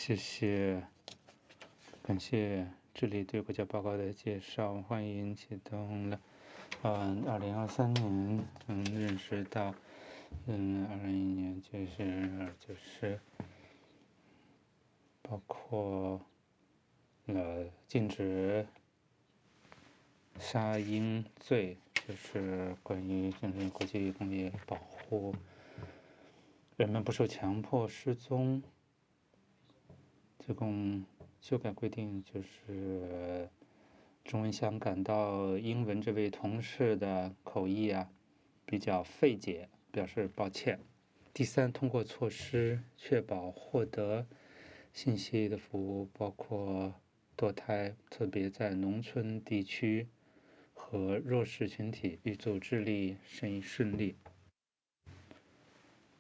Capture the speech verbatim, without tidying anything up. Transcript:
谢谢，感谢智利对国家报告的介绍，欢迎启动了。嗯，二零二三年，嗯，认识到，嗯，二零一年就是就是包括了禁止杀婴罪，就是关于就是国际工业保护人们不受强迫失踪。这共修改规定就是中文香感到英文这位同事的口译啊比较费解，表示抱歉。第三，通过措施确保获得信息的服务，包括堕胎，特别在农村地区和弱势群体，预祝智利生意顺利。